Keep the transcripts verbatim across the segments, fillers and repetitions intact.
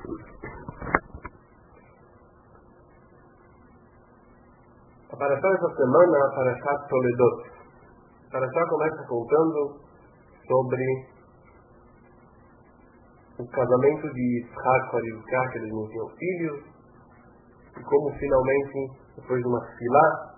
A Parashá essa semana é a Parashá Toledot. A Parashá começa contando sobre o casamento de Yitzhak com a Rivka, que eles não tinham filhos, e como finalmente, depois de uma filá,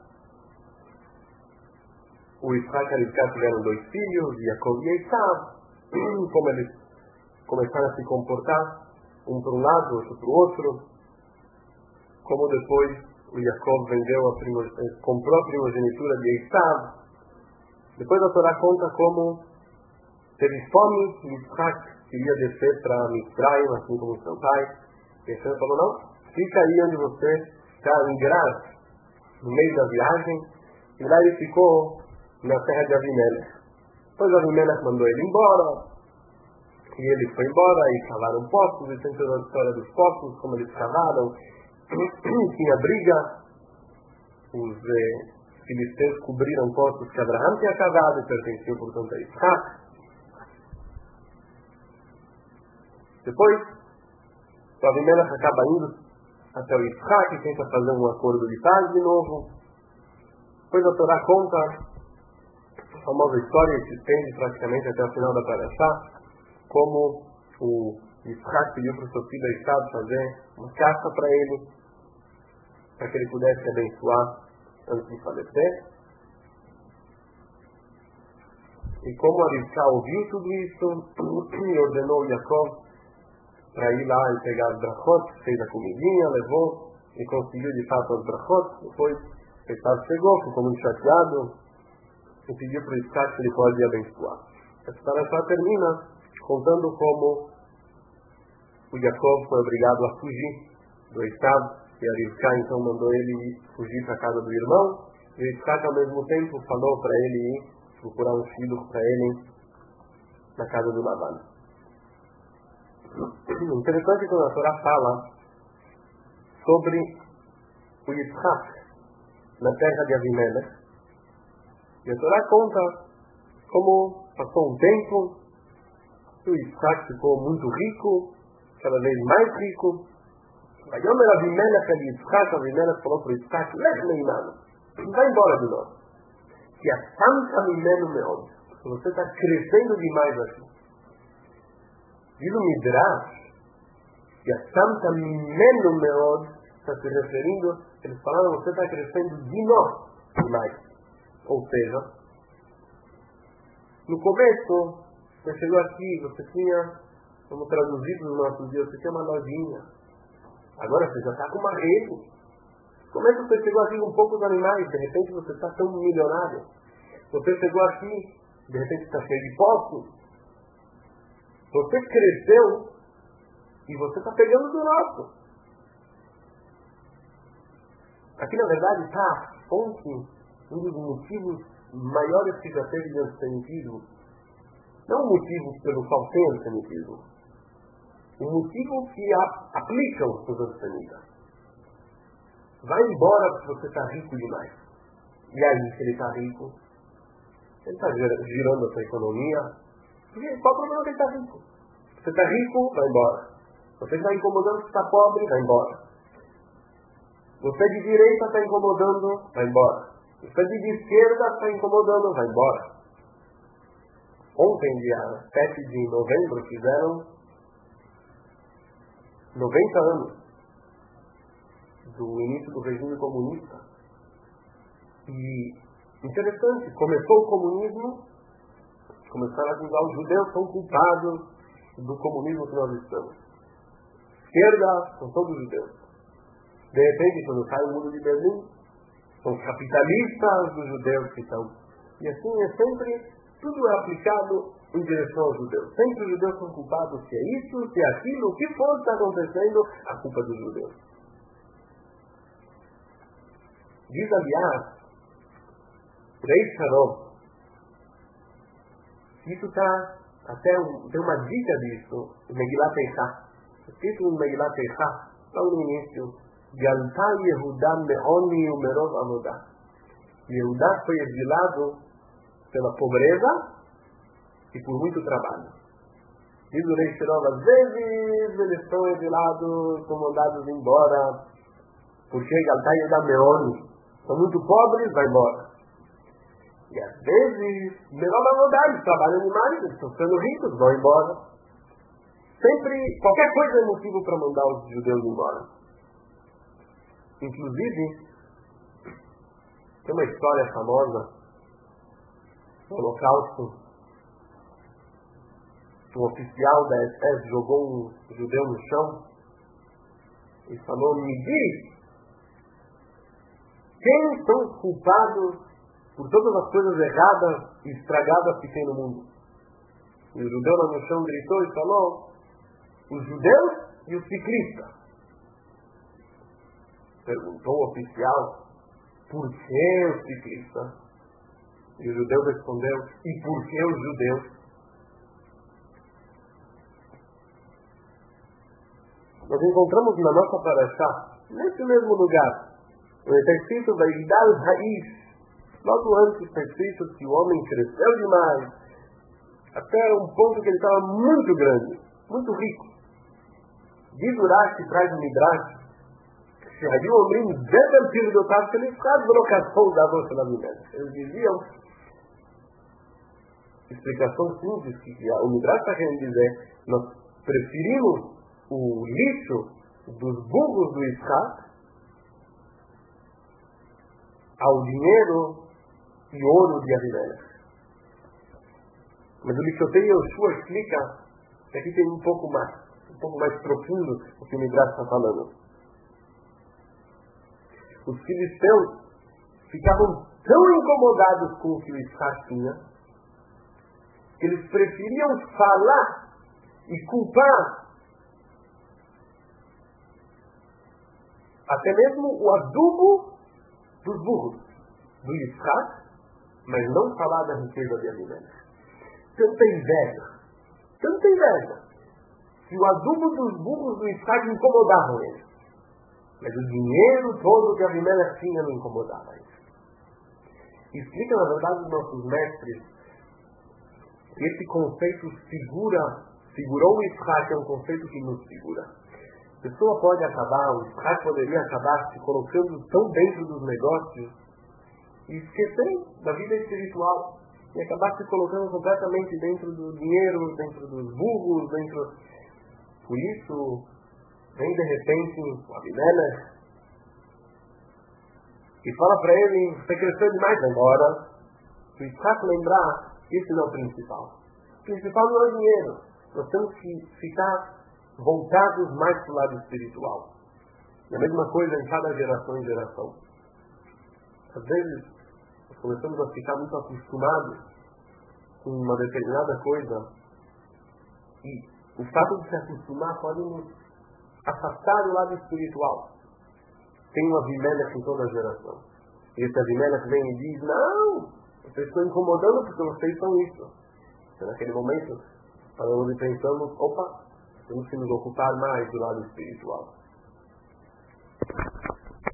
o Yitzhak e a Rivka tiveram dois filhos, Yaakov e Esav, como eles começaram a se comportar, um para um lado, outro para o outro, como depois o Yaakov vendeu a primo, comprou a primogenitura de Esav. Depois a Torá conta como teve fome, e Yitzhak queria descer para Mitzrayim, assim como seu pai, e Hashem falou, não, fica aí onde você está em Gerar, no meio da viagem, e lá ele ficou na terra de Avimelech. Depois Avimelech mandou ele embora, e ele foi embora, e cavaram poços, e tem toda a história dos poços, como eles cavaram, tinha briga, os eh, filisteus cobriram poços que Abraham tinha cavado e pertenciam, portanto, a Yitzhak. Depois, o Avimelech acaba indo até o Yitzhak e tenta fazer um acordo de paz de novo. Depois a Torá conta a famosa história que se estende praticamente até o final da Parashá, como o Yitzhak pediu para o seu filho Esav fazer uma caça para ele, para que ele pudesse abençoar antes de falecer. E como a Rivka ouviu tudo isso, e ordenou o Yaakov para ir lá e pegar as brachot, fez a comidinha, levou e conseguiu de fato as brachot. Depois Esav chegou, ficou muito chateado e pediu para o Yitzhak que ele pode abençoar. Essa parashá termina contando como o Yaakov foi obrigado a fugir do Esav, e a Rivka então mandou ele fugir para a casa do irmão, e o Yitzhak ao mesmo tempo falou para ele ir procurar um filho para ele na casa do Lavan. Interessante quando a Torá fala sobre o Yitzhak na terra de Avimelech, e a Torá conta como passou um tempo e o Yitzhak ficou muito rico, cada vez mais rico. Vayomer Avimelech el Yitzhak, Avimelech falou para o Yitzhak, leve meinano, vai embora de nós, que a tanta mimeno meod, você está crescendo demais aqui. Diz o Midrash que a tanta mimeno meod está se referindo, eles falaram, você está crescendo de nós demais. Ou seja, no começo, você chegou aqui, você tinha, como traduzido nos nossos dias, você tinha uma lojinha. Agora você já está com uma rede. No começo você chegou aqui com poucos animais, de repente você está tão milionário. Você chegou aqui, de repente está cheio de poços. Você cresceu e você está pegando do nosso. Aqui na verdade está a fonte, um dos motivos maiores que já teve de antissemitismo. Não o motivo pelo qual tem antissemitismo. O motivo que a, aplicam os antissemitas. Vai embora porque você está rico demais. E aí, se ele está rico, ele está girando a sua economia. Porque qual o problema que ele está rico? Você está rico, vai embora. Você está incomodando que está pobre, vai embora. Você de direita está incomodando, vai embora. Você de esquerda está incomodando, vai embora. Ontem, dia sete de novembro, fizeram noventa anos do início do regime comunista. E interessante, começou o comunismo, começaram a acusar os judeus, são culpados do comunismo que nós estamos. Esquerda, são todos judeus. De repente, quando sai o muro de Berlim, são os capitalistas dos judeus que estão. E assim é sempre, tudo é aplicado em direção aos judeus. Sempre os judeus são culpados, se é isso, se é aquilo, o que for está acontecendo, a culpa dos judeus. Diz, aliás, Rei Sharon, isso está, até um, tem uma dica disso, em Megilat Eichá. Escrito em Megilat Eichá, logo no início, Galta Yehudá Me'oni Umerov Avodá. Yehudá foi exilado pela pobreza e por muito trabalho. Diz o rei Shirov, às vezes eles são exilados, são mandados embora, porque Galtaia da Meone são muito pobres, vai embora. E às vezes, melhor da vontade, trabalham demais, eles estão sendo ricos, vão embora. Sempre, qualquer coisa é motivo para mandar os judeus embora. Inclusive, tem uma história famosa no Holocausto. Um oficial da S S jogou um judeu no chão e falou, me diz, quem são os culpados por todas as coisas erradas e estragadas que tem no mundo? E o judeu lá no chão gritou e falou, os judeus e os ciclistas. Perguntou o oficial, por que os ciclistas? E o judeu respondeu, e por que os judeus? Nós encontramos na nossa paraxá, nesse mesmo lugar, onde está escrito Vaigdal Raiz. Logo antes está escrito que o homem cresceu demais, até um ponto que ele estava muito grande, muito rico. Diz Urash, que traz o Midrash, que havia um homem detertivo do Tato, que ele quase brocação da bolsa da Midrash. Eles diziam, explicação simples, que o Midrash está querendo dizer, nós preferimos o lixo dos burros do Isaac ao dinheiro e ouro de Avimelech. Mas o Lichoteio Yoshua explica que aqui tem um pouco mais, um pouco mais profundo o que o Midrash está falando. Os filisteus ficavam tão incomodados com o que o Isaac tinha que eles preferiam falar e culpar até mesmo o adubo dos burros do Isaac, mas não falar da riqueza de Avimelech. Tanta inveja, tanta inveja, que o adubo dos burros do Isaac incomodavam ele. Mas o dinheiro todo que Avimelech tinha não incomodava ele. Explica, na verdade, os nossos mestres, que esse conceito segura, segurou o Isaac, é um conceito que nos segura. A pessoa pode acabar, o Isaac poderia acabar se colocando tão dentro dos negócios e esquecer da vida espiritual e acabar se colocando completamente dentro do dinheiro, dentro dos burros, dentro... Por isso, vem de repente o Avimelech e fala para ele, você cresceu demais agora. O Isaac lembrar que esse não é o principal. O principal não é o dinheiro. Nós temos que ficar voltados mais para o lado espiritual. E a mesma coisa em cada geração em geração. Às vezes, nós começamos a ficar muito acostumados com uma determinada coisa e o fato de se acostumar pode nos afastar do lado espiritual. Tem um Avimelech em toda a geração. E esse Avimelech vem e diz, não, vocês estão incomodando porque vocês são isso. E naquele momento, falamos e pensamos, opa, temos que nos ocupar mais do lado espiritual.